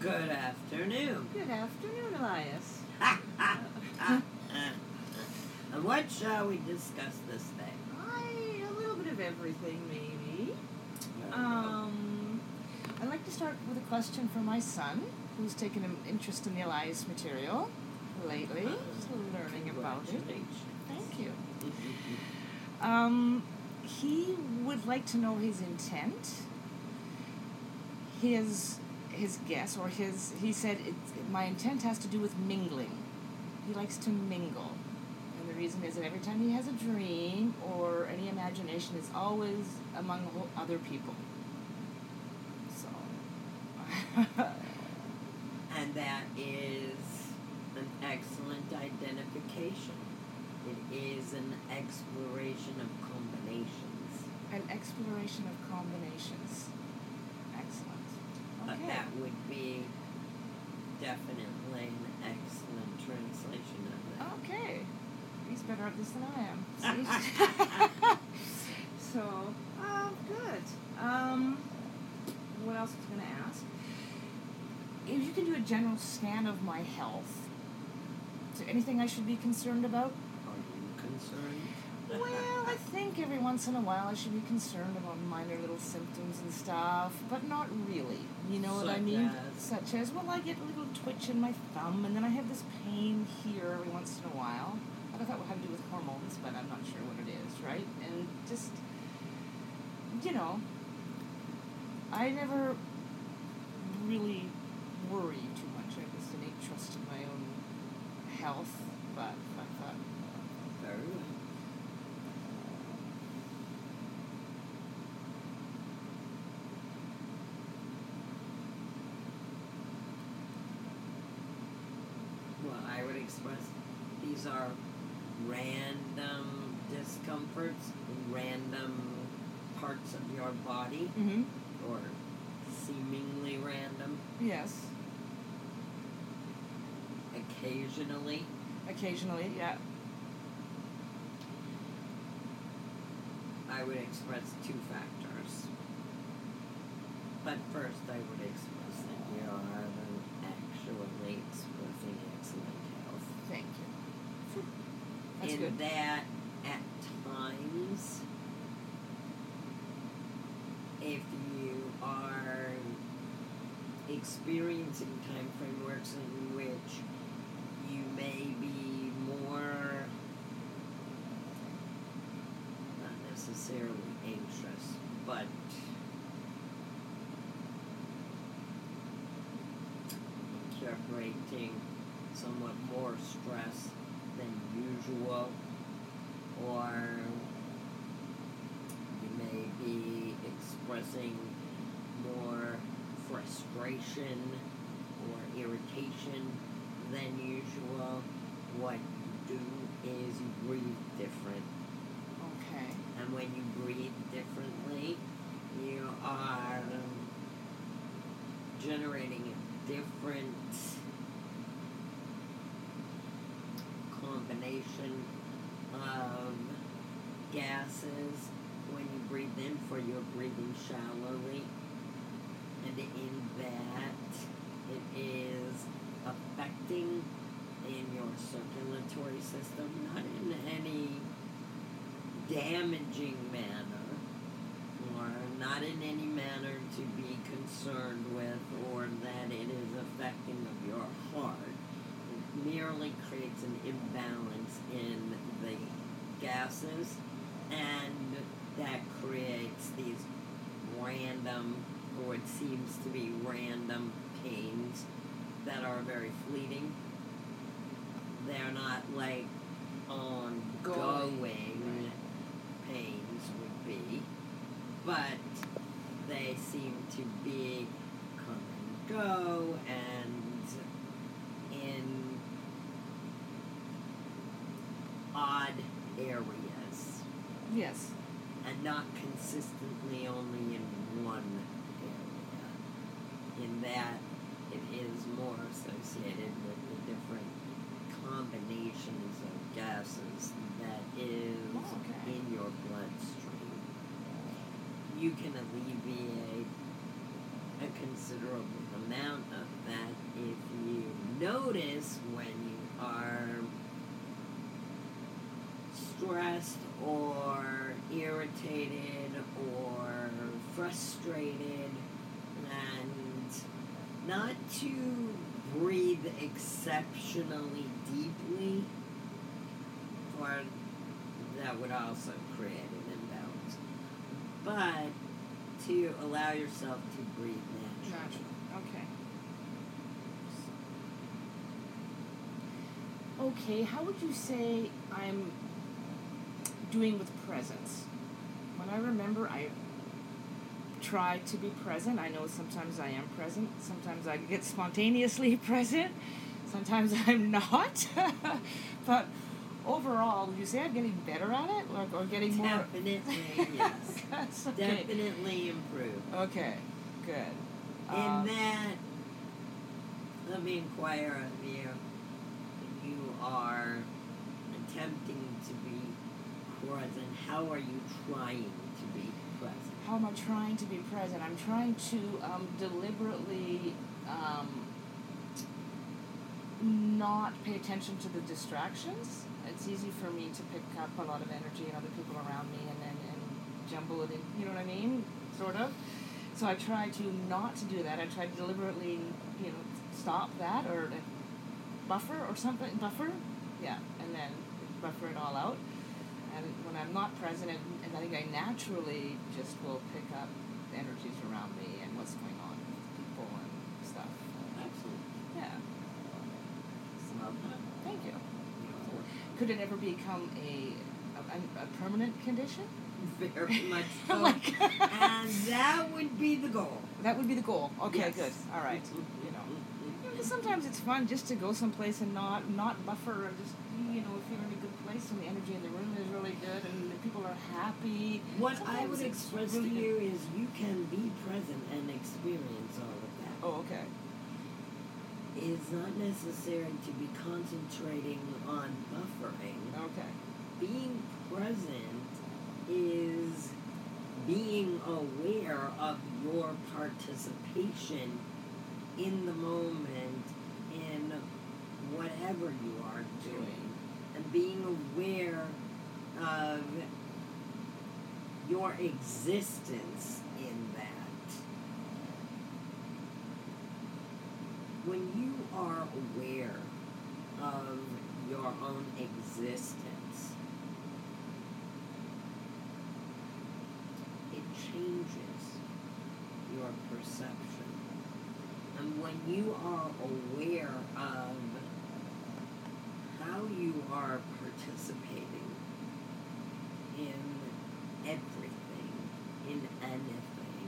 Good afternoon. Good afternoon, Elias. And what shall we discuss this day? A little bit of everything, maybe. I'd like to start with a question for my son, who's taken an interest in the Elias material lately. Just learning about it. Thank you. He would like to know his intent, his guess, or he said, my intent has to do with mingling. He likes to mingle. And the reason is that every time he has a dream or any imagination, it's always among other people. So. And that is an excellent identification. It is an exploration of combinations. An exploration of combinations. Excellent. But Okay. that would be definitely an excellent translation of that. Okay. He's better at this than I am. So, good. What else was I going to ask? If you can do a general scan of my health, is there anything I should be concerned about? Are you concerned? Well, I think every once in a while I should be concerned about minor little symptoms and stuff, but not really. You know what I mean? Such as, well, I get a little twitch in my thumb, and then I have this pain here every once in a while. I thought it had to do with hormones, but I'm not sure what it is, right? And just, I never really worry too much. I just innate trust in my own health, but I thought... Very well. Well, I would express these are random discomforts in random parts of your body, Mm-hmm. or seemingly random, Yes. occasionally. Occasionally, yeah. I would express two factors. But first, I would express that you are actually expressing excellent health. Thank you. That's In good. that, at times, if you are experiencing time frameworks in which you may be more, not necessarily anxious, but generating somewhat more stress than usual, or you may be expressing more frustration or irritation than usual, what you do is you breathe different. Okay. And when you breathe differently, you are generating a different combination of gases when you breathe in, for you're breathing shallowly. And in that, it is affecting in your circulatory system, not in any damaging manner, or not in any manner to be concerned with, or that it is affecting of your heart. It merely creates an imbalance in the gases, and that creates these random, or what seems to be random pains that are very fleeting. They're not like ongoing pains would be, but they seem to be come and go, and in odd areas, Yes. and not consistently only in one area. In that, it is more associated with the different combinations of gases that is in your bloodstream. You can alleviate a considerable amount of that, if you notice when you are stressed or irritated or frustrated, and not to breathe exceptionally deeply, or that would also create an imbalance, but to allow yourself to breathe naturally. Okay, how would you say I'm doing with presence? When I remember, I try to be present. I know sometimes I am present. Sometimes I get spontaneously present. Sometimes I'm not. But overall, would you say I'm getting better at it? Or getting more... Definitely, yes. That's okay. Definitely improve. Okay, good. In that, let me inquire of you. You are attempting to be present. How are you trying to be present? How am I trying to be present? I'm trying to deliberately not pay attention to the distractions. It's easy for me to pick up a lot of energy in other people around me and jumble it in, you know what I mean? Sort of. So I try to not to do that. I try to deliberately, stop that or buffer or something. Buffer? Yeah. And then buffer it all out. And when I'm not present, and I think I naturally just will pick up the energies around me and what's going on with people and stuff. Absolutely. Yeah. Love that. Thank you. Could it ever become a permanent condition? Very much so. Like and that would be the goal. That would be the goal. Okay, yes. Good. All right. Sometimes it's fun just to go someplace and not buffer and just, if you're in a good place and the energy in the room is really good and the people are happy. What I would express to you is you can be present and experience all of that. Oh, okay. It's not necessary to be concentrating on buffering. Okay. Being present is being aware of your participation in the moment in whatever you are doing, and being aware of your existence in that. When you are aware of your own existence, it changes your perception. And when you are aware of how you are participating in everything, in anything,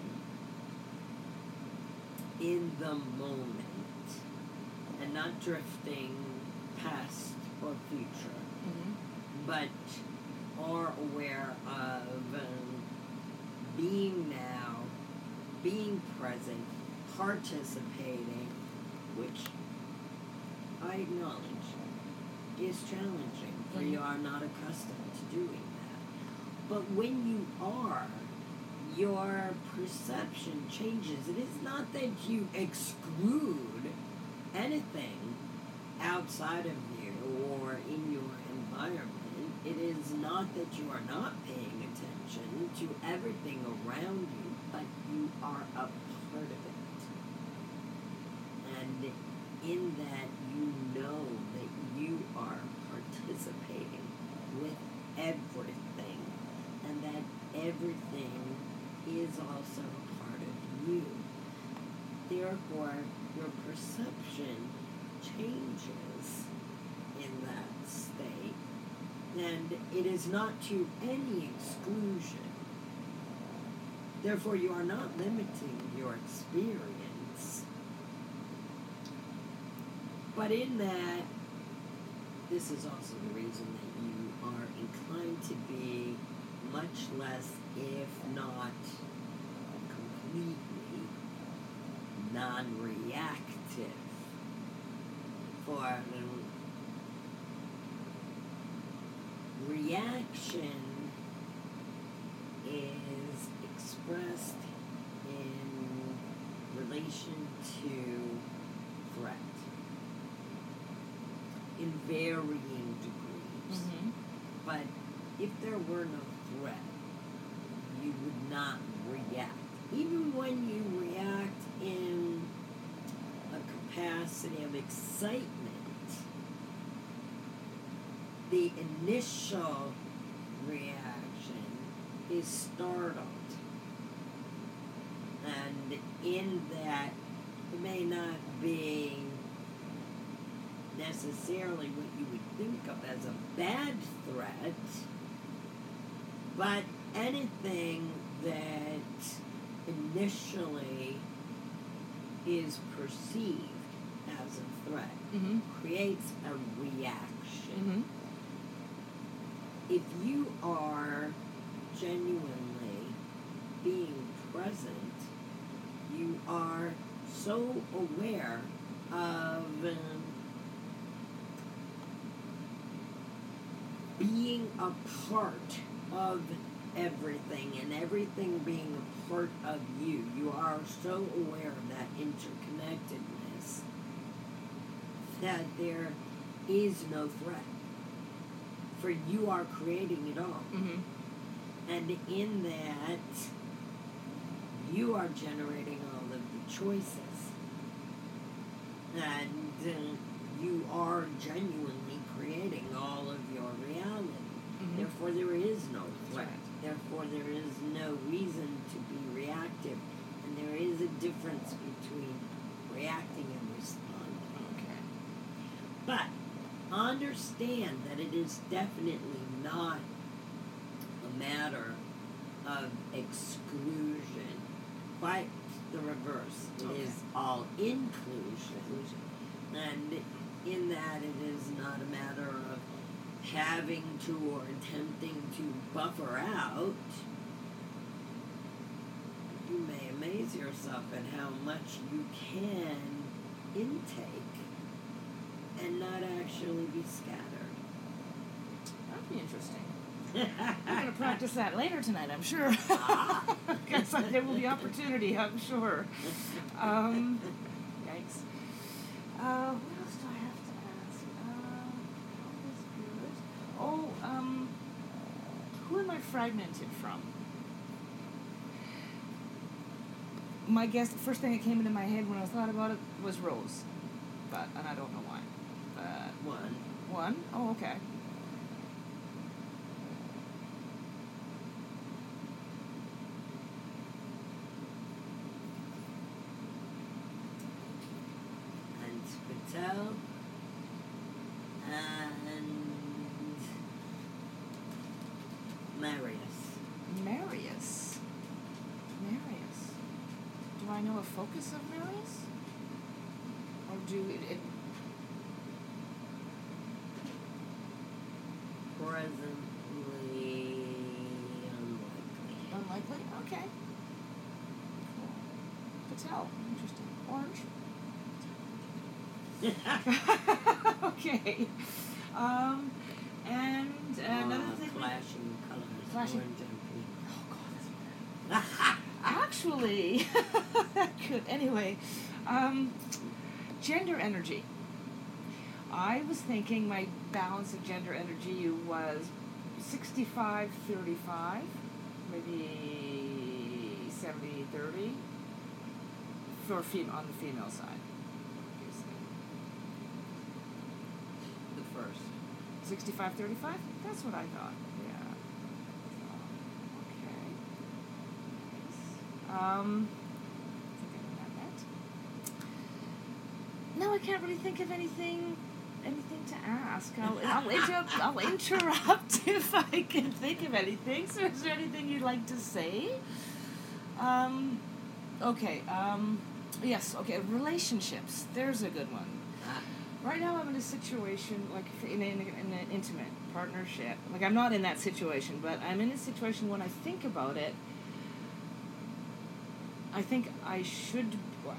in the moment, and not drifting past or future, but are aware of being now, being present, participating, which I acknowledge is challenging, for you are not accustomed to doing that. But when you are, your perception changes. It is not that you exclude anything outside of you or in your environment. It is not that you are not paying attention to everything around you, but you are a part of it. And in that, you know that you are participating with everything, and that everything is also a part of you. Therefore, your perception changes in that state, and it is not to any exclusion. Therefore, you are not limiting your experience. But in that, this is also the reason that you are inclined to be much less, if not completely, non-reactive. For reaction is expressed in relation relation to threat in varying degrees. Mm-hmm. But if there were no threat, you would not react. Even when you react in a capacity of excitement, the initial reaction is startled. And in that, it may not be necessarily what you would think of as a bad threat, but anything that initially is perceived as a threat Mm-hmm. creates a reaction. Mm-hmm. If you are genuinely being present, you are so aware of being a part of everything and everything being a part of you. You are so aware of that interconnectedness that there is no threat. For you are creating it all. Mm-hmm. And in that, you are generating all of the choices. And you are genuinely creating all of your reality. Mm-hmm. Therefore, there is no threat. Right. Therefore, there is no reason to be reactive. And there is a difference between reacting and responding. Okay. But understand that it is definitely not a matter of exclusion. Quite the reverse. It Okay. is all inclusion. And in that, it is not a matter of having to or attempting to buffer out. You may amaze yourself at how much you can intake and not actually be scattered. That'd be interesting. I'm going to practice that later tonight, I'm sure. Because there will be opportunity, I'm sure. Yikes. What else do I have to ask? That was good. Oh, who am I fragmented from? My guess, the first thing that came into my head when I thought about it was Rose. And I don't know why. One. One? Oh, okay. And Patel. And Marius. Marius. Marius. Do I know a focus of Marius? Or do it Presently unlikely. unlikely? Okay. Cool. Patel. Interesting. Orange. Okay. And another thing. Flashing colors. Flashing- Orange and pink. Oh God, that's actually, good. Anyway, gender energy. I was thinking my balance of gender energy was 65-35, maybe 70-30 for on the female side. The first. 65-35? That's what I thought. Yeah. Okay. I think I got that. No, I can't really think of anything to ask. I'll interrupt if I can think of anything. So is there anything you'd like to say? Okay. Yes, okay. Relationships. There's a good one. Right now I'm in a situation, like in an intimate partnership. Like I'm not in that situation, but I'm in a situation when I think about it, I think I should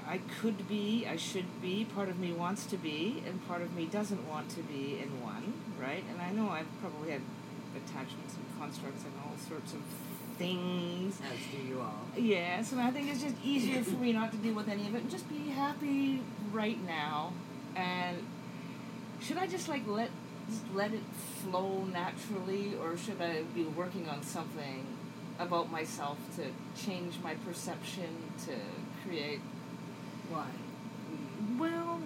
be, part of me wants to be, and part of me doesn't want to be in one, right? And I know I've probably had attachments and constructs and all sorts of things. As do you all. Yes, and I think it's just easier for me not to deal with any of it and just be happy right now. And should I just like let it flow naturally, or should I be working on something about myself to change my perception, to create? Why? Well,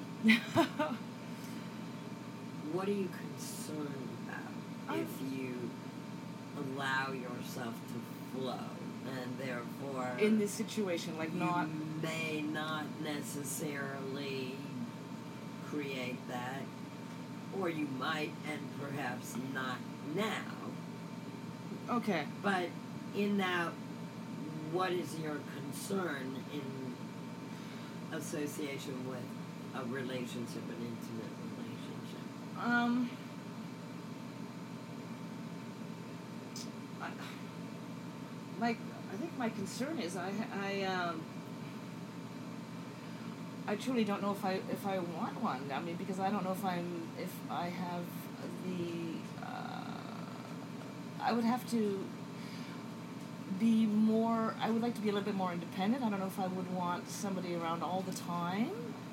what are you concerned about if you allow yourself to flow, and therefore in this situation, like not may not necessarily create that, or you might, and perhaps not now. Okay. But in that, what is your concern in association with a relationship, an intimate relationship? I think my concern is I truly don't know if I want one. I mean, because I don't know if I have the I would have to be more. I would like to be a little bit more independent. I don't know if I would want somebody around all the time.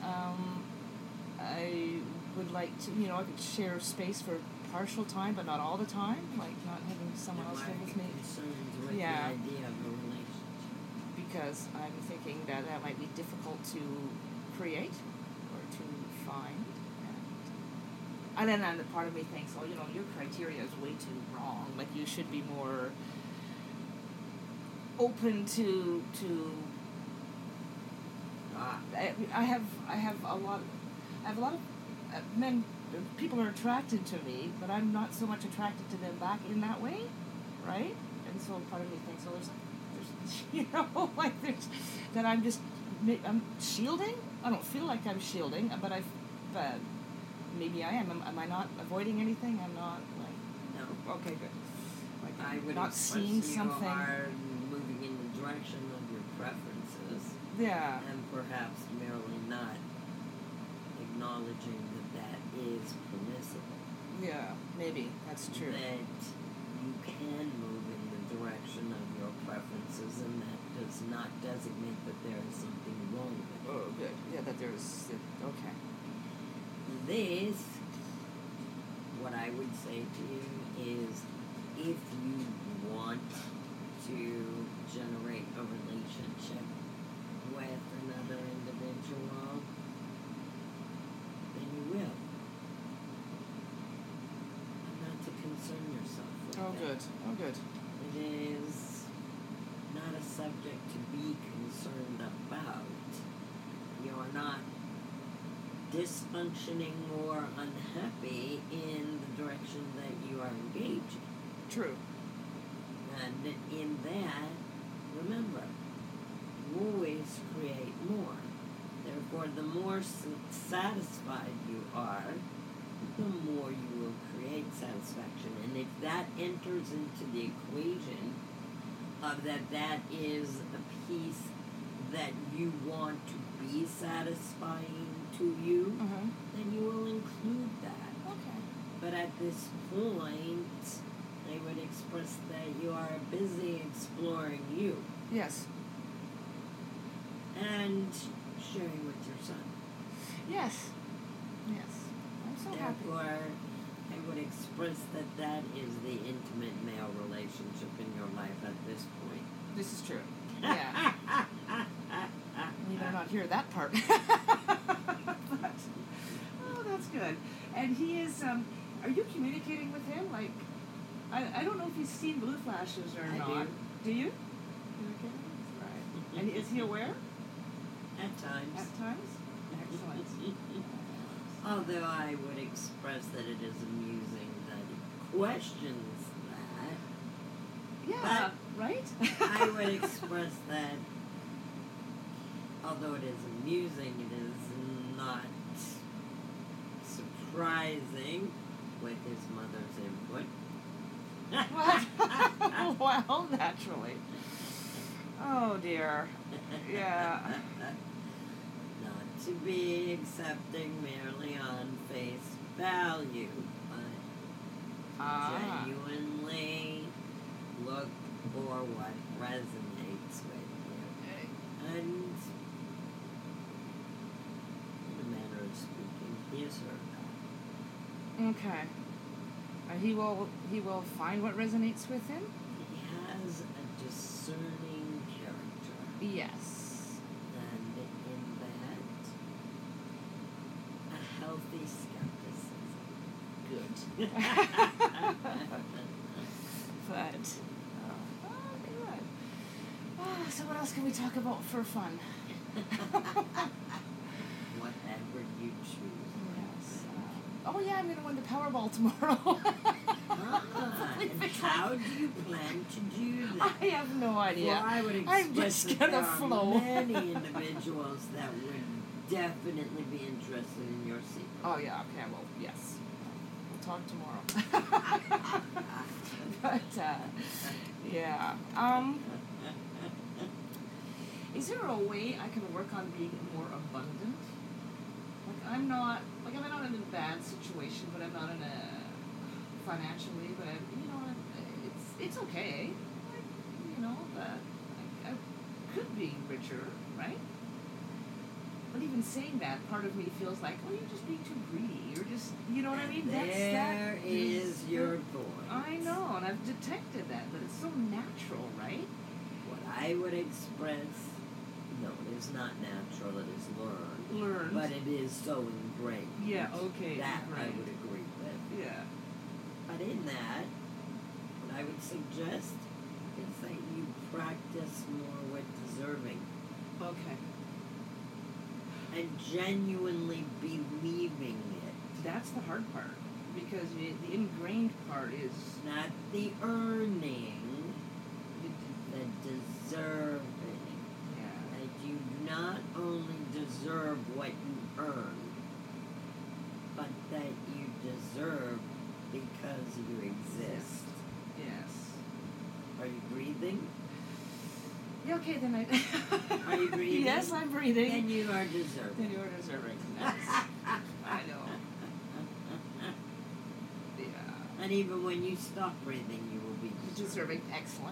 I would like to, I could share space for partial time, but not all the time. Like not having someone else live with me. With yeah. The idea of a relationship. Because I'm thinking that might be difficult to create or to find. And then part of me thinks, oh, your criteria is way too wrong. Like you should be more open to. I have a lot of men. People are attracted to me, but I'm not so much attracted to them back in that way, right? And so part of me thinks, well, there's like there's that I'm shielding. I don't feel like I'm shielding, but maybe I am. Am I not avoiding anything? I'm not like. No. Okay, good. Like I would not seeing something. You are moving in the direction of your preferences. Yeah. And perhaps merely not acknowledging that is permissible. Yeah, maybe that's true. That you can move in the direction of your preferences, and that does not designate that there is something wrong with it. Oh, good. Yeah, that there's... Okay. This, what I would say to you is, if you want to generate a relationship with another individual, then you will. And not to concern yourself with Oh, that. good. Oh, good. It is not a subject to be concerned about. You're not dysfunctioning or unhappy in the direction that you are engaging. True. And in that, remember, you always create more. Therefore, the more satisfied you are, the more you will create satisfaction. And if that enters into the equation of that is a piece that you want to be satisfying to you, then you will include that. Okay. But at this point, I would express that you are busy exploring you. Yes. And sharing with your son. Yes. Yes. I'm so happy. Therefore, I would express that is the intimate male relationship in your life at this point. This is true. Yeah. You better not hear that part. But, oh, that's good. And he is, are you communicating with him? Like, I don't know if he's seen blue flashes or not. I do. Do you? Okay. Right. And is he aware? At times. At times? Excellent. Although I would express that it is amusing that he questions that. Yeah, right? I would express that, although it is amusing, it is not surprising with his mother's input. Well, naturally. Oh, dear. Yeah. Not to be accepting merely on face value, but genuinely look for what resonates with you. And, in a manner of speaking, he is her God. Okay. He will find what resonates with him? He has a discerning character. Yes. And in that, a healthy skepticism. Good. But, good. So what else can we talk about for fun? Whatever you choose. Yes. Oh yeah, I'm going to win the Powerball tomorrow. And how do you plan to do that? I have no idea. Well, I would I'm express just that gonna there flow. are many individuals that would definitely be interested in your secret. Oh yeah, okay, well, yes. We'll talk tomorrow. But, yeah. Is there a way I can work on being more abundant? Like, I'm not in a bad situation, but I'm not in a financially, but it's okay. But I could be richer, right? But even saying that, part of me feels like, oh, you're just being too greedy. You're just, you know what I mean? There is your voice. I know, and I've detected that, but it's so natural, right? What I would express, no, it is not natural, it is learned. Learned. But it is so ingrained. Yeah, okay. That I ingrained. would agree with. Yeah. But in that, what I would suggest is that you practice more with deserving. Okay. And genuinely believing it. That's the hard part, because the ingrained part is Not the earning, the deserving. yeah. That you not only deserve what you earn, but that you deserve because you exist. Yes. Are you breathing? Yeah, okay, then I... Are you breathing? Yes, I'm breathing. Then you are deserving. Then you are deserving. Yes. I know. Yeah. And even when you stop breathing, you will be Deserving. Excellent.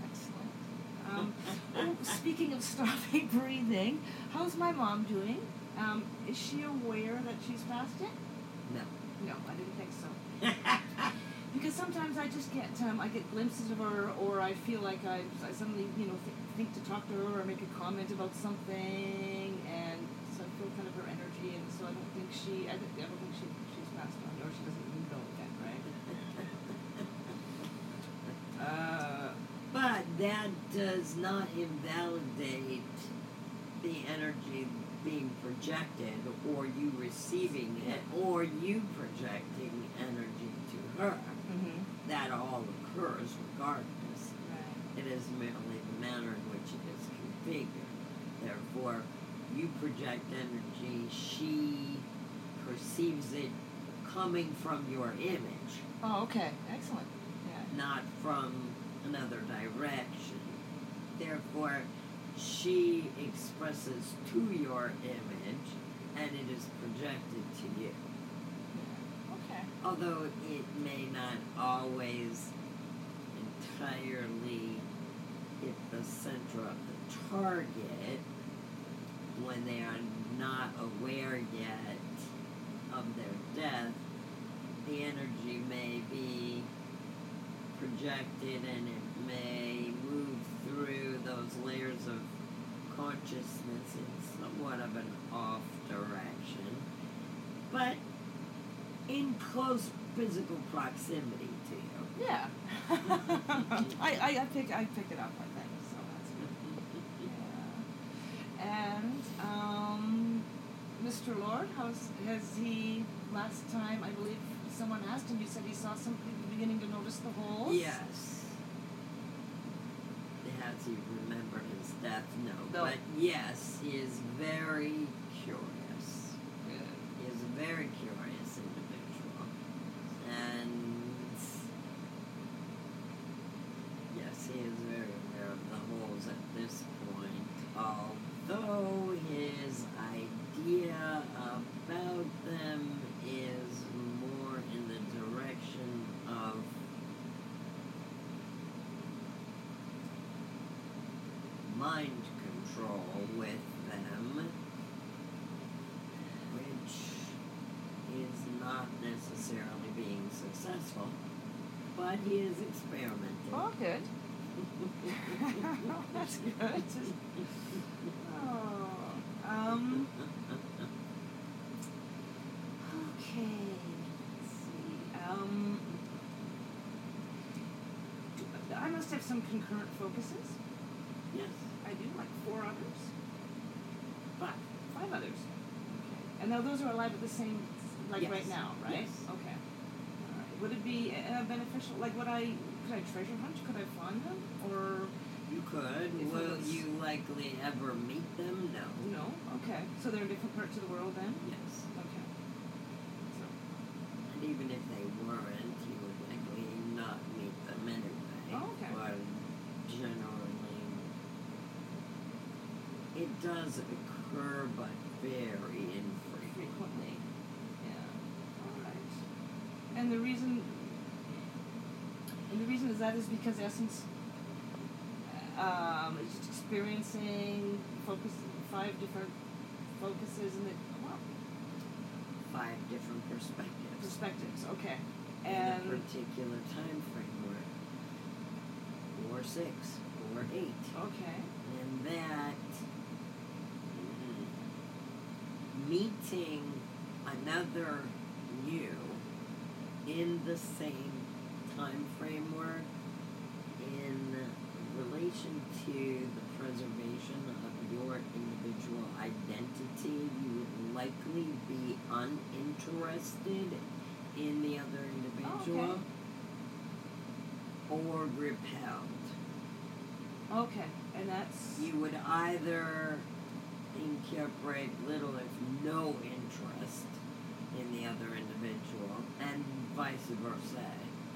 Speaking of stopping breathing, how's my mom doing? Is she aware that she's passed it? No. No, I didn't think so. Because sometimes I just get glimpses of her, or I feel like I suddenly think to talk to her or make a comment about something, and so I feel kind of her energy, and so I don't think she's passed on, or she doesn't know yet, right? But that does not invalidate the energy being projected, or you receiving it, or you projecting energy to her. Mm-hmm. That all occurs regardless. Right. It is merely the manner in which it is configured. Therefore, you project energy, she perceives it coming from your image, Oh, okay. Excellent. Yeah. not from another direction. Therefore, she expresses to your image, and it is projected to you. Okay. Although it may not always entirely hit the center of the target when they are not aware yet of their death, the energy may be projected and it may move through those layers of consciousness in somewhat of an off direction, but in close physical proximity to you. Yeah. I pick it up, I think, so that's good. Yeah. And Mr. Lord, has he, last time I believe someone asked him, you said he saw something beginning to notice the holes? Yes. Has he remembered his death? No. No. But yes, he is very curious. Good. He is a very curious individual. And yes, he is very aware of the holes at this point. Although his idea about them is more in the direction of mind control with them, which is not necessarily being successful, but he is experimenting. Oh, good. That's good. Okay. Let's see. I must have some concurrent focuses. Yes. I do, like 4 others. 5. 5 others. Okay. And now those are alive at the same, like Yes. right now, right? Yes. Okay. All right. Would it be beneficial? Like, could I treasure hunt? Could I find them? Or You could. If it Will was- you likely ever meet them? No. no? Okay. So they're in different parts of the world then? Yes. Okay. So, And even if they weren't, you would likely not meet them anyway. Oh, okay. But generally, it does occur, but very infrequently. frequently. Yeah. All right. And the reason is that is because Essence is just experiencing 5 different focuses in the 5 different perspectives. Okay. In And a particular time framework. Or 6, or 8. okay. And that meeting another you in the same time framework in relation to the preservation of your individual identity, you would likely be uninterested in the other individual or repelled. Okay. And that's You would either incorporate little if no interest in the other individual, and vice versa.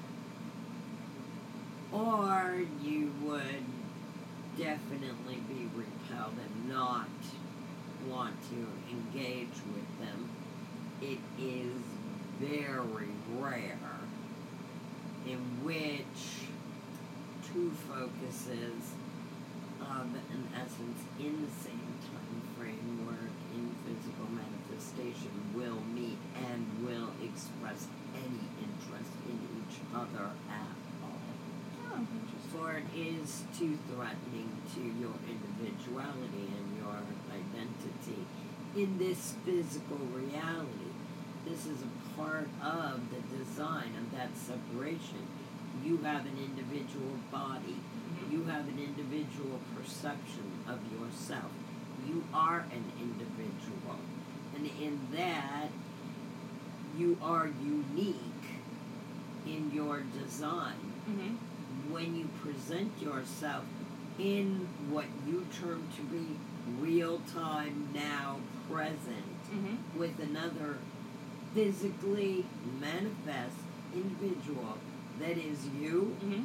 Or you would definitely be repelled and not want to engage with them. It is very rare in which 2 focuses of an essence in the same time framework in physical manifestation will meet and will express any interest in each other at all. oh, interesting. For it is too threatening to your individuality and your identity in this physical reality. This is a part of the design of that separation. You have an individual body. You have an individual perception of yourself. You are an individual. And in that, you are unique in your design. Mm-hmm. When you present yourself in what you term to be real-time, now, present, Mm-hmm. with another physically manifest individual that is you, Mm-hmm.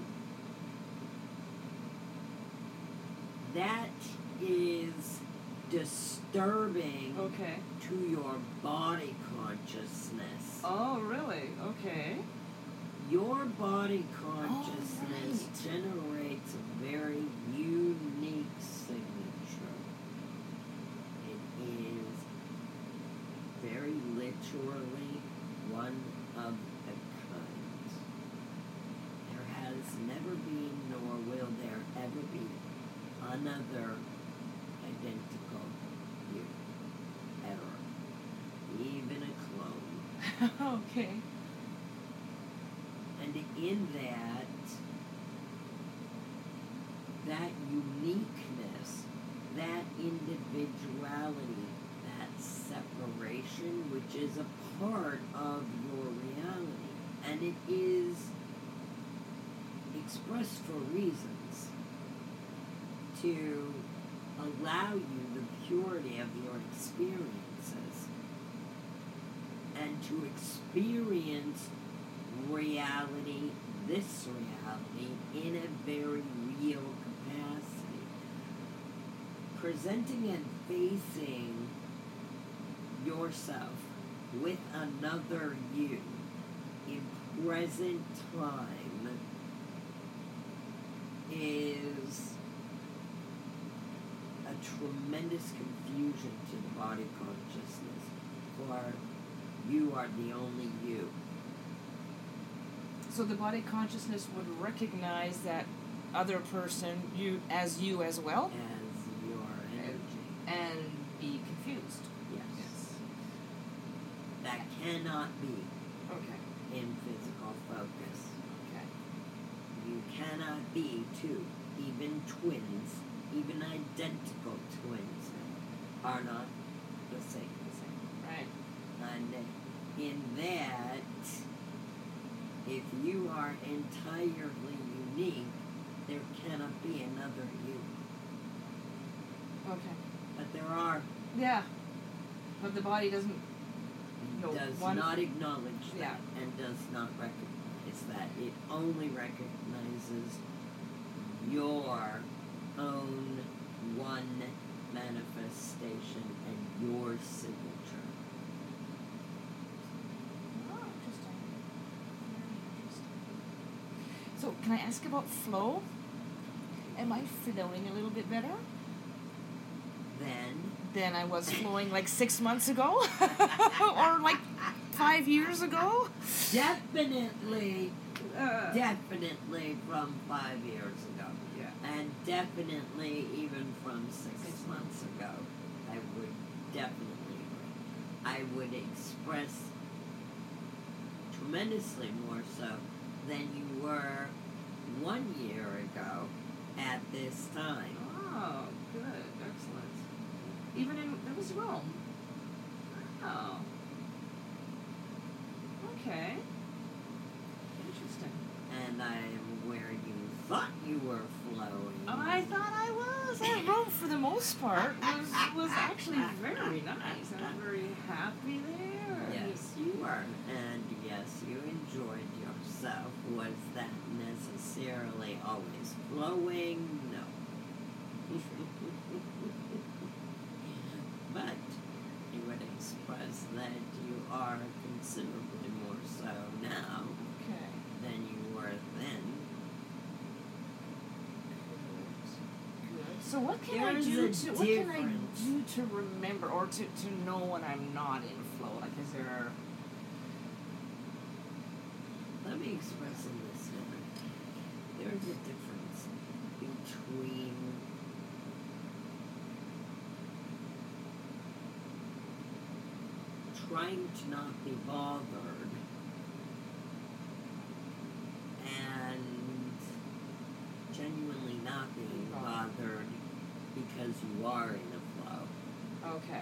that is disturbing Okay. to your body consciousness. Oh, really? Okay. Your body consciousness right. generates a very unique signature. It is very literally one of a kind. There has never been, nor will there ever be, another identical you. Ever. Even a clone. Okay. And in that uniqueness, that individuality, that separation, which is a part of your reality, and it is expressed for reasons to allow you the purity of your experiences and to experience reality, this reality, in a very real capacity. Presenting and facing yourself with another you in present time is tremendous confusion to the body consciousness, for you are the only you. So the body consciousness would recognize that other person as you as well? As your energy. And be confused. Yes. That cannot be Okay. in physical focus. Okay. You cannot be two, even twins, even identical twins, are not the same. Right. And in that, if you are entirely unique, there cannot be another you. Okay. But there are. Yeah. But the body doesn't Not acknowledge that, Yeah. and does not recognize that. It only recognizes your own one manifestation and your signature. Oh, interesting. Very interesting. So, can I ask about flow? Am I flowing a little bit better than I was flowing like 6 months ago? Or like 5 years ago? Definitely from 5 years ago. Yeah. And definitely even from 6 months ago. I would definitely agree. I would express tremendously more so than you were 1 year ago at this time. Oh, good. Excellent. Even it was Rome. Oh. Okay. Interesting. And I am where you thought you were flowing. Oh, I thought I was. Rome, for the most part, was actually very nice. I was very happy there. Yes, you were. And yes, you enjoyed yourself. Was that necessarily always flowing? No. But you would express that you are considerably more so now than you were then. Good. So what can I do to remember or to know when I'm not in flow? Like, is there? Let me express in this manner. There is a difference between trying to not be bothered and genuinely not being bothered because you are in a flow. Okay.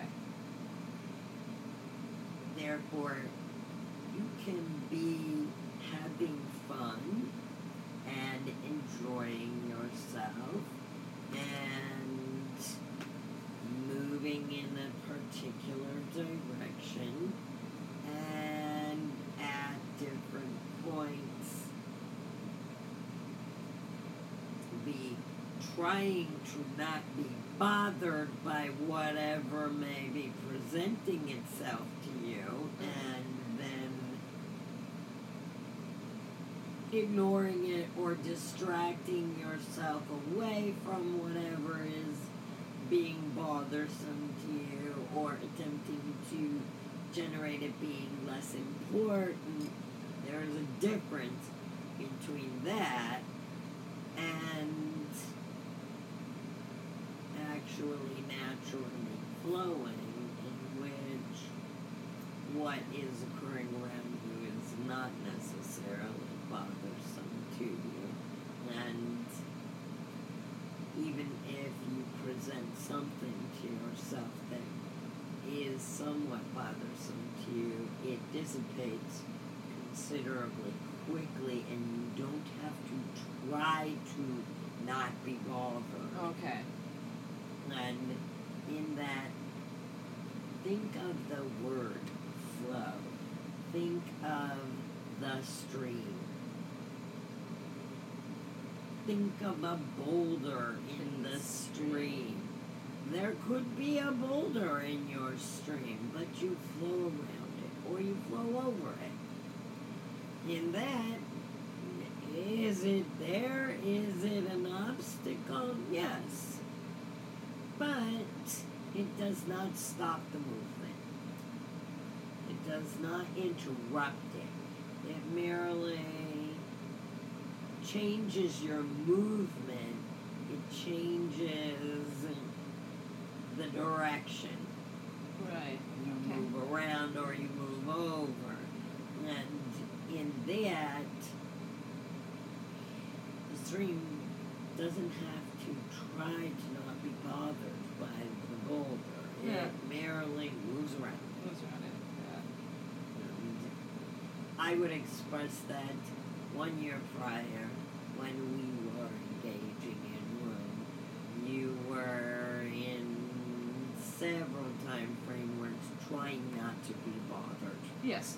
Therefore, you can be having fun and enjoying yourself and moving in a particular direction, and at different points be trying to not be bothered by whatever may be presenting itself to you, and then ignoring it or distracting yourself away from whatever is being bothersome to you, or attempting to generate it being less important. There is a difference between that and actually naturally flowing, in which what is occurring around you is not necessarily bothersome to you. And even if you present something to yourself that is somewhat bothersome to you, it dissipates considerably quickly, and you don't have to try to not be bothered. Okay. And in that, think of the word flow. Think of the stream. Think of a boulder in the stream. There could be a boulder in your stream, but you flow around it, or you flow over it. In that, is it there? Is it an obstacle? Yes. But it does not stop the movement. It does not interrupt it. It merely changes your movement. It changes the direction. Right. You move around or you move over. And in that, the stream doesn't have to try to not be bothered by the boulder. Yeah. It merely moves around. Moves around it. And I would express that 1 year prior, when we were engaging in room, you were in several time frameworks trying not to be bothered. Yes.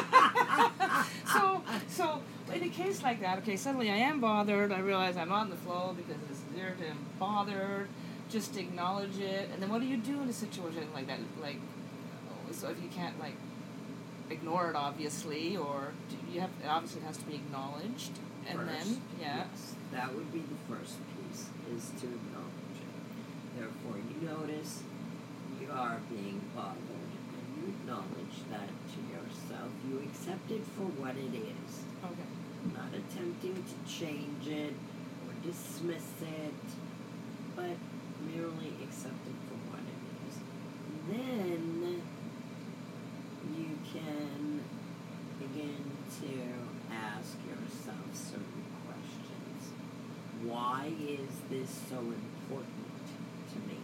So in a case like that, okay, suddenly I am bothered. I realize I'm on the flow because it's there to bothered. Just acknowledge it, and then what do you do in a situation like that? Like, so if you can't like ignore it, obviously, or you have, it obviously has to be acknowledged, and First, then yes, that would be the first piece, is to acknowledge it. Therefore, you notice you are being bothered, and you acknowledge that to yourself. You accept it for what it is. Okay. Not attempting to change it or dismiss it, but merely accept it for what it is. Then you can begin to ask yourself certain questions. Why is this so important to me?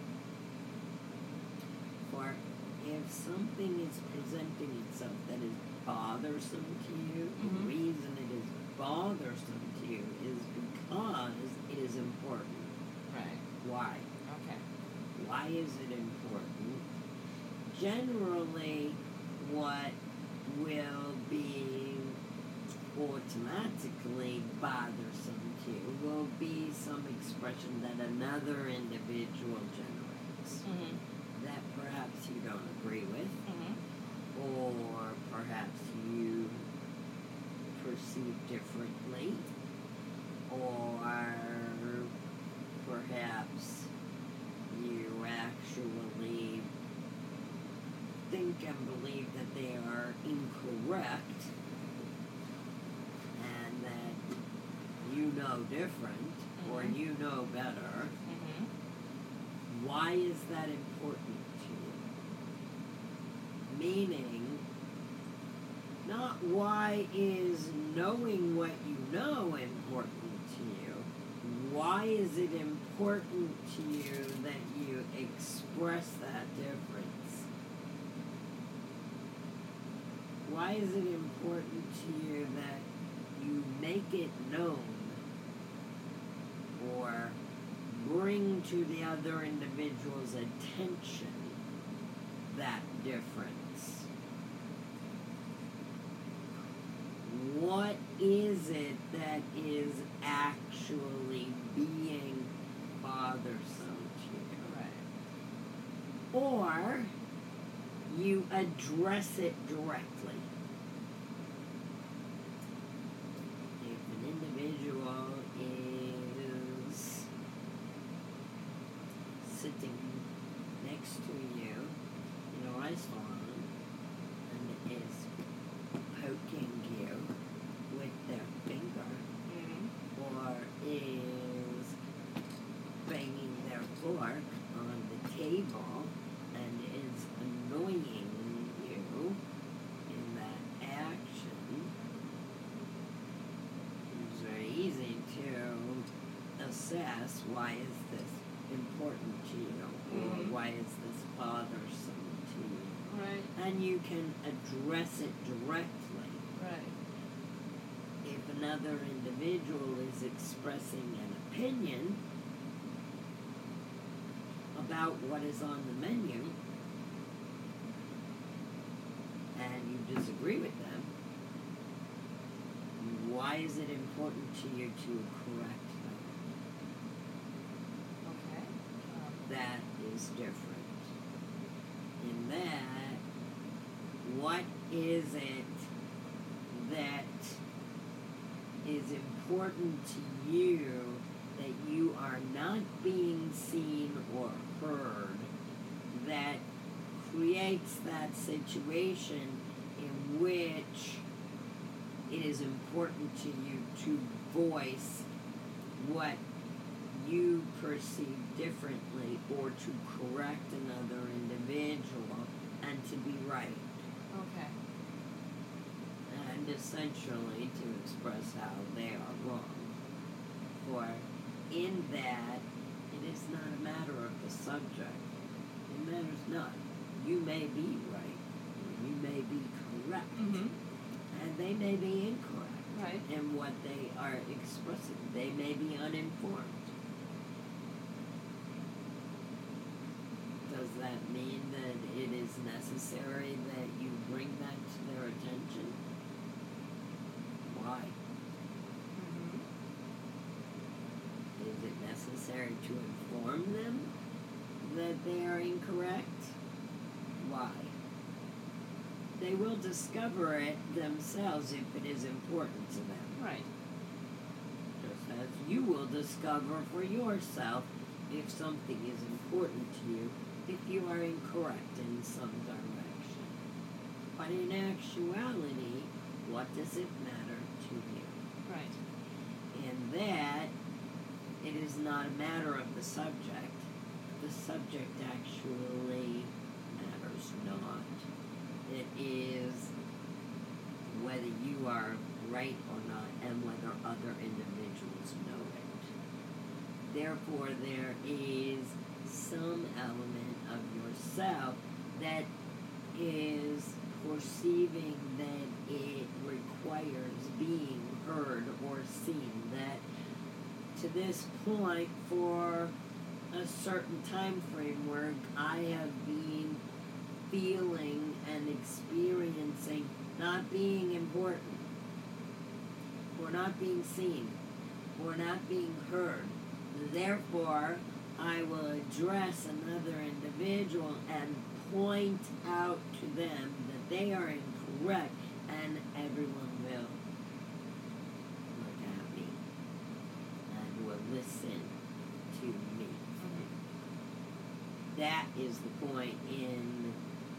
For if something is presenting itself that is bothersome to you, Mm-hmm. the reason it is bothersome to you is because it is important. Right. Why? Okay. Why is it important? Generally, what will be automatically bothersome to you will be some expression that another individual generates Mm-hmm. that perhaps you don't agree with, Mm-hmm. or perhaps you perceive differently, or perhaps you actually think and believe that they are incorrect and that you know different or Mhm. you know better. Mm-hmm. Why is that important to you? Meaning, not why is knowing what you know important to you. Why is it important to you that you express that difference? Why is it important to you that you make it known or bring to the other individual's attention that difference? What is it that is actually being bothersome to you? Right. Or you address it directly. If an individual is sitting next to you in a restaurant and is poking you with their finger, Mm-hmm. or is banging their fork on the table and is annoying you in that action, it's very easy to assess why is this important to you, or Mhm. why is this bothersome to you. Right. And you can address it directly. Right. If another individual is expressing an opinion about what is on the menu, and you disagree with them, why is it important to you to correct them? Okay. That is different. In that, what is it that is important to you that you are not being seen or heard, that creates that situation in which it is important to you to voice what you perceive differently or to correct another individual and to be right. Okay. And essentially to express how they are wrong. For in that, it is not a matter of the subject. It matters not. You may be right, or you may be correct, Mm-hmm. and they may be incorrect Right. in what they are expressing. They may be uninformed. Does that mean that it is necessary that you bring that to their attention? Why? Mm-hmm. Is it necessary to inform them that they are incorrect? Why? They will discover it themselves if it is important to them. Right. Just as you will discover for yourself if something is important to you, if you are incorrect in some direction. But in actuality, what does it matter to you? Right. In that, it is not a matter of the subject. The subject actually matters not. It is whether you are right or not and whether other individuals know it. Therefore, there is some element of yourself that is perceiving that it requires being heard or seen. That to this point, for a certain time framework, I have been feeling and experiencing not being important, or not being seen, or not being heard. Therefore, I will address another individual and point out to them that they are incorrect, and everyone will look at me and will listen to me. Mm-hmm. That is the point in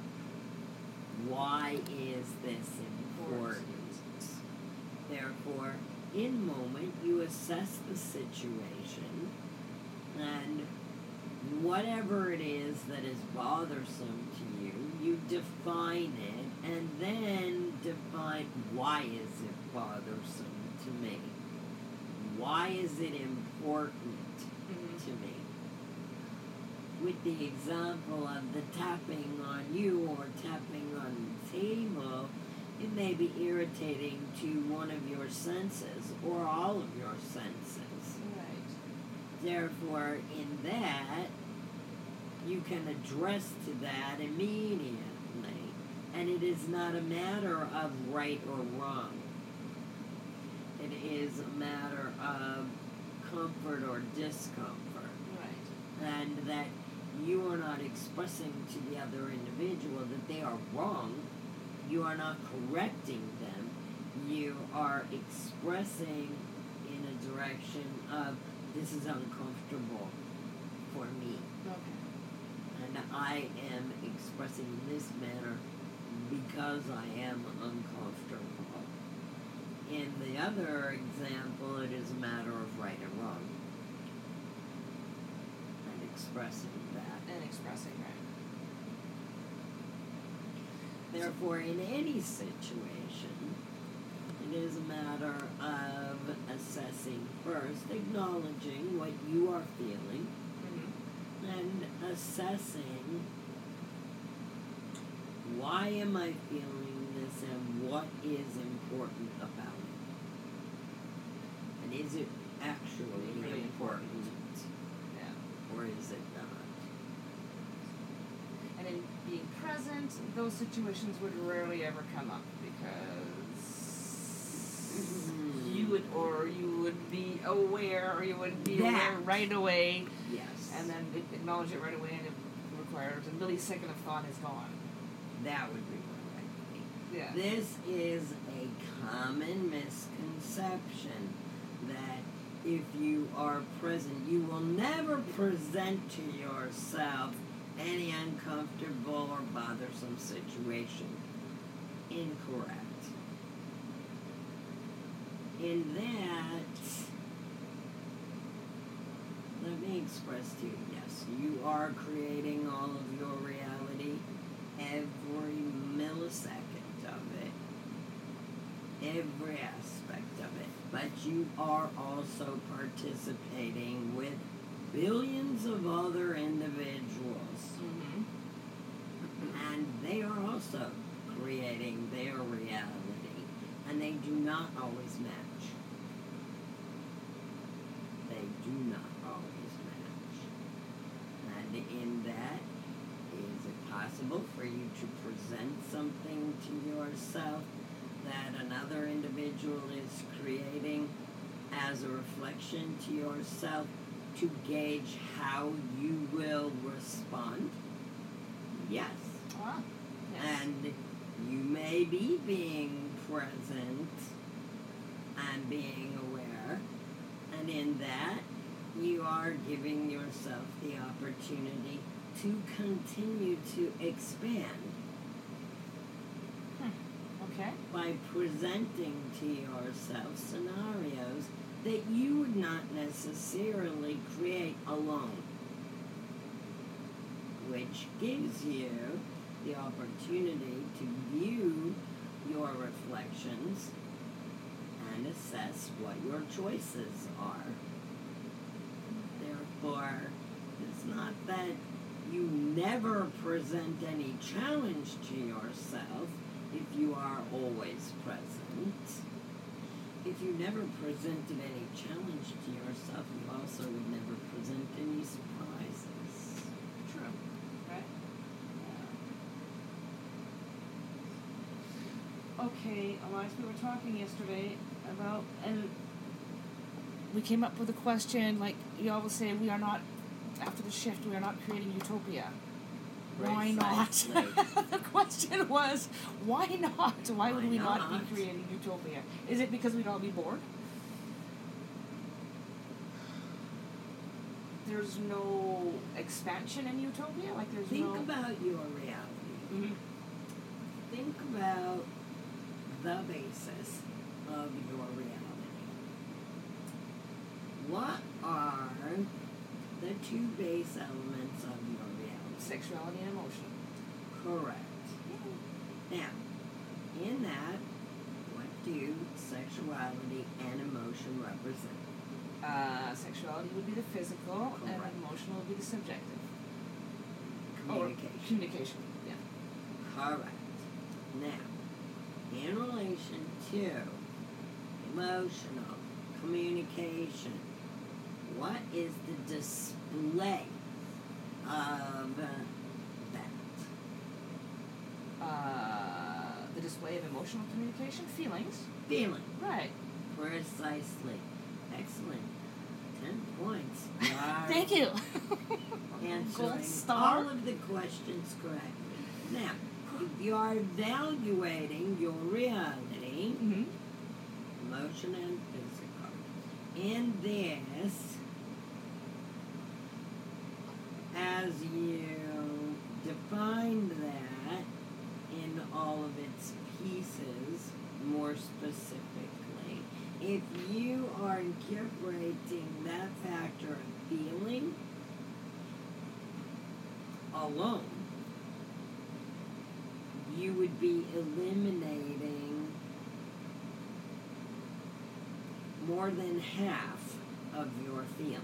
why is this important. Therefore, in moment, you assess the situation, and whatever it is that is bothersome to you, you define it, and then define why is it bothersome to me? Why is it important to me? With the example of the tapping on you or tapping on the table, it may be irritating to one of your senses or all of your senses. Right. Therefore, in that, you can address to that immediately. And it is not a matter of right or wrong. It is a matter of comfort or discomfort. Right. And that you are not expressing to the other individual that they are wrong. You are not correcting them. You are expressing in a direction of, this is uncomfortable for me. Okay. And I am expressing in this manner because I am uncomfortable. In the other example, it is a matter of right and wrong. And expressing that. And expressing, right. Therefore, in any situation, it is a matter of assessing first, acknowledging what you are feeling, Mm-hmm. and assessing why am I feeling this and what is important about it. And is it actually Really important? Yeah. Or is it not? And in being present, those situations would rarely ever come up because you would be aware, or you would be aware right away. Yes. And then acknowledge it right away, and it requires a millisecond of thought is gone. That would be what I think. Yeah. This is a common misconception that if you are present, you will never present to yourself any uncomfortable or bothersome situation. Incorrect. In that, let me express to you, yes, you are creating all of your reality, every millisecond of it, every aspect of it, but you are also participating with billions of other individuals, and they are also creating their reality, and they do not always match. They do not always match. And in that, is it possible for you to present something to yourself that another individual is creating as a reflection to yourself to gauge how you will respond? Yes. Ah, yes. And you may be being present and being aware, and in that, you are giving yourself the opportunity to continue to expand. Okay. By presenting to yourself scenarios that you would not necessarily create alone, which gives you the opportunity to view your reflections and assess what your choices are. Therefore, it's not that you never present any challenge to yourself if you are always present. If you never presented any challenge to yourself, you also would never present any surprises. True. Right? Yeah. Okay, Elias, we were talking yesterday about, and we came up with a question, like you always say, we are not, after the shift, we are not creating utopia. Why not? The question was, why not? Why would we not be creating utopia? Is it because we'd all be bored? There's no expansion in utopia? Like there's Think about your reality. Mm-hmm. Think about the basis of your reality. What are the two base elements of your reality? Sexuality and emotion. Correct. Now, in that, what do sexuality and emotion represent? Sexuality would be the physical, Correct. and emotional would be the subjective. Communication. Or communication, yeah. Correct. Now, in relation to emotional communication, what is the display of that? The display of emotional communication, feelings. Feeling. Right. Precisely. Excellent. 10 points. Thank you. Answering Gold star. all of the questions correctly. Now, if you are evaluating your reality, Mm-hmm. emotion and physical, in this, as you defined that in all of its pieces, more specifically, if you are incorporating that factor of feeling alone, you would be eliminating more than half of your feelings.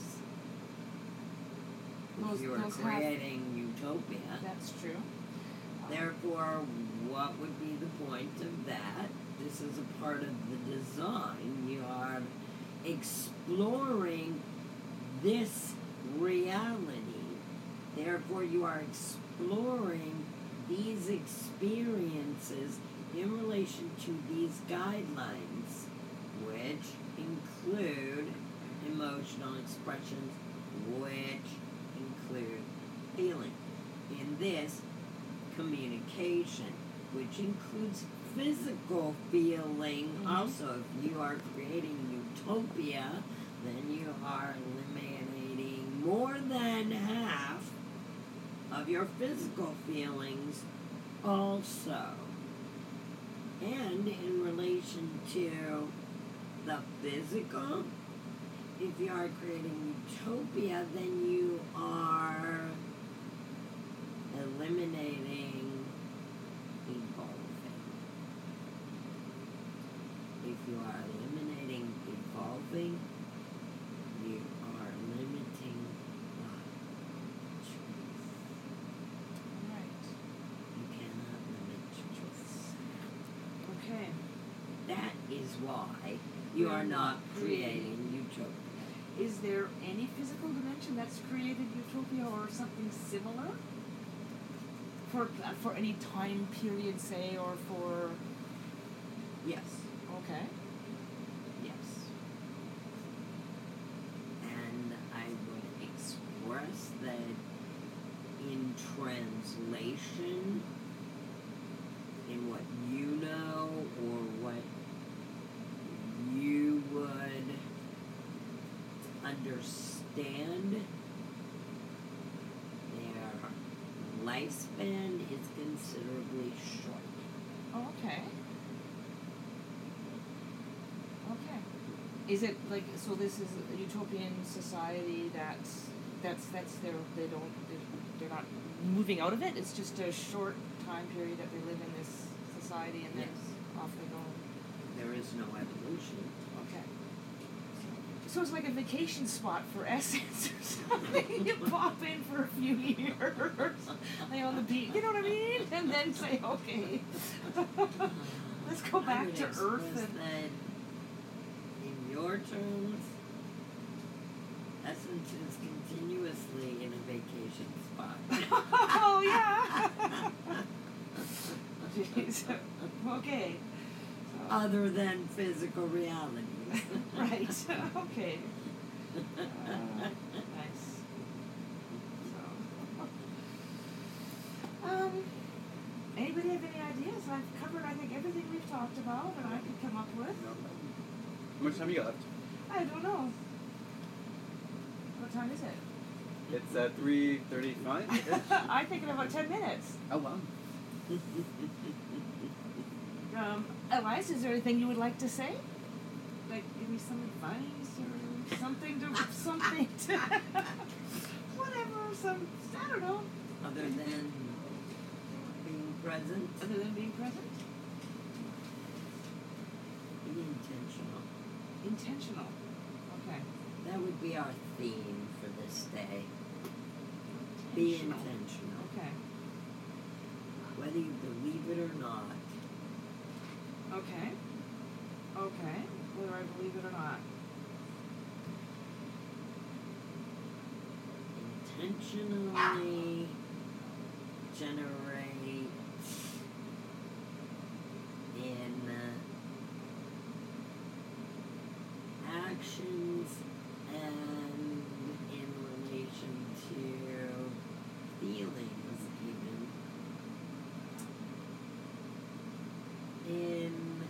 If you are creating utopia. That's true. Therefore, what would be the point of that? This is a part of the design. You are exploring this reality. Therefore, you are exploring these experiences in relation to these guidelines, which include emotional expressions, which include feeling. In this, communication, which includes physical feeling. Mm-hmm. Also, if you are creating utopia, then you are eliminating more than half of your physical feelings also. And in relation to the physical, if you are creating utopia, then you are eliminating evolving. If you are eliminating evolving, you are limiting the truth. Right. You cannot limit truth. Okay. That is why you are not creating utopia. Is there any physical dimension that's created utopia or something similar? For any time period, say, or for... Yes. Okay. Yes. And I would express that in translation, in what you know or what you would understand, their lifespan is considerably short. Oh, okay. Okay. Is it like, so this is a utopian society that's they're not moving out of it? It's just a short time period that they live in this society and then off they go. There is no evolution. Okay. So it's like a vacation spot for Essence or something. You pop in for a few years, lay on the beach, you know what I mean? And then say, okay, let's go back to Earth. And that in your terms, Essence is continuously in a vacation spot. Oh, yeah. Jeez. Okay. Other than physical realities. Right. Okay. Nice. So, anybody have any ideas? I've covered, I think, everything we've talked about, and I could come up with. How much time you got left? I don't know. What time is it? It's 3:35. I think in about 10 minutes. Oh wow. Elias, is there anything you would like to say? Like, give me some advice or something to, whatever, I don't know. Other than being present, Other than being present? be intentional. Intentional. Okay. That would be our theme for this day. Be intentional. Okay. Whether you believe it or not. Okay. Okay. Whether I believe it or not. Intentionally generate in actions and in relation to feelings even in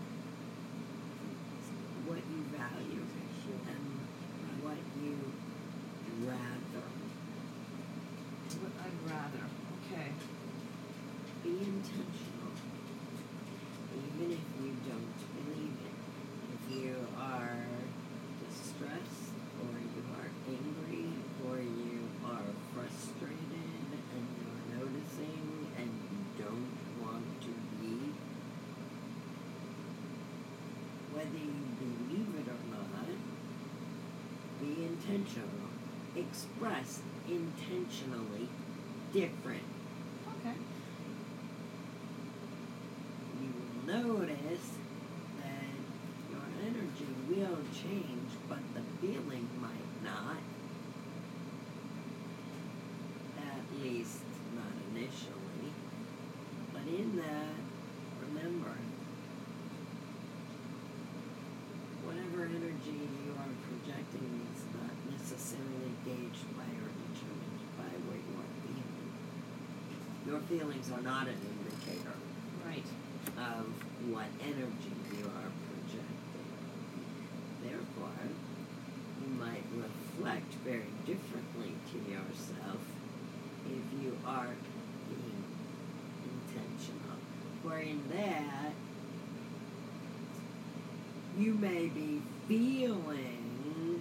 what you value and what you rather. What I'd rather. Okay. Be intentional, even if you don't believe it. If you are distressed, or you are angry, or you are frustrated, and you're noticing, and you don't want to be, whether you believe it or not, be intentional. Express intentionally different. Okay. You will notice that your energy will change, but the feeling might not. At least not initially. But in that, remember, whatever energy you are projecting is not necessarily gauged by or determined by what you are feeling. Your feelings are not an indicator Right. of what energy you are projecting. Therefore, you differently to yourself if you are being intentional. For in that, you may be feeling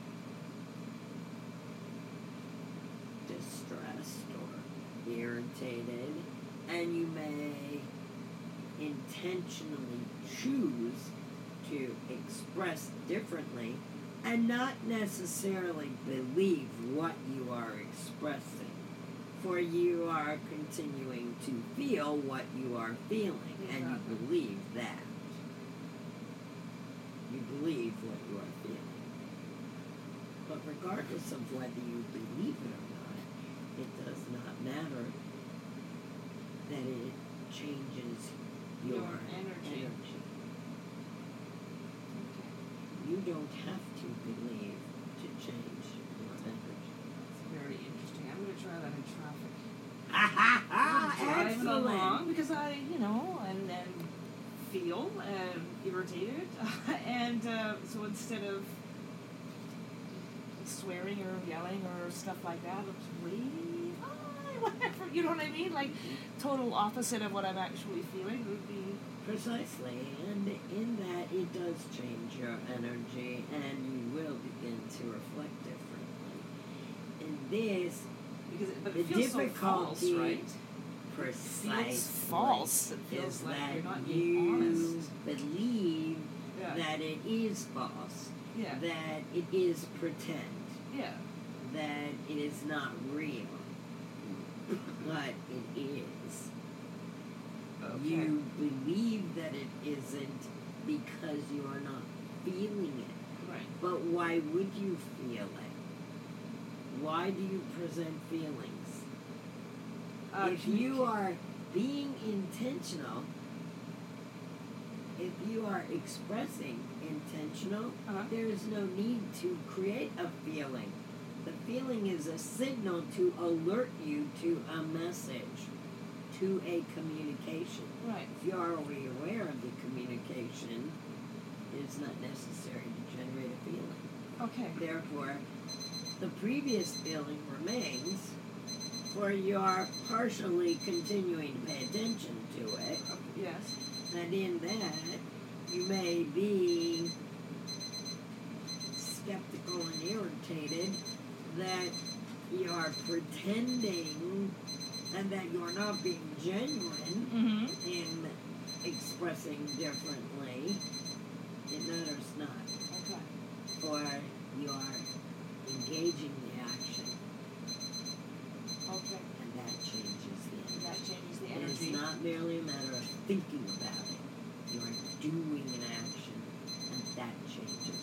distressed or irritated, and you may intentionally choose to express differently and not necessarily believe what you are expressing, for you are continuing to feel what you are feeling, and you believe that. You believe what you are feeling. But regardless of whether you believe it or not, it does not matter that it changes your energy. You don't have to believe to change your energy. That's very interesting. I'm going to try that in traffic. Excellent. Along because I, and then feel irritated, and so instead of swearing or yelling or stuff like that, I'll just wave, hi, whatever. You know what I mean? Like total opposite of what I'm actually feeling would be. Precisely, and in that it does change your energy, and you will begin to reflect differently. And this, But the it feels difficulty, so false, right? precisely, It feels false. It feels is like that you're not being honest. believe Yeah. that it is false, Yeah. that it is pretend, Yeah. that it is not real, but it is. Okay. You believe that it isn't because you are not feeling it. Right. But why would you feel it? Why do you present feelings? If you are being intentional, if you are expressing intentional, there is no need to create a feeling. The feeling is a signal to alert you to a message, to a communication. Right. If you are already aware of the communication, it's not necessary to generate a feeling. Okay. Therefore, the previous feeling remains, for you are partially continuing to pay attention to it. Yes. And in that, you may be skeptical and irritated that you are pretending and that you're not being genuine in expressing differently. It matters not. Okay. For you are engaging the action. Okay. And that changes the energy. That changes the It energy. is not merely a matter of thinking about it. You are doing an action, and that changes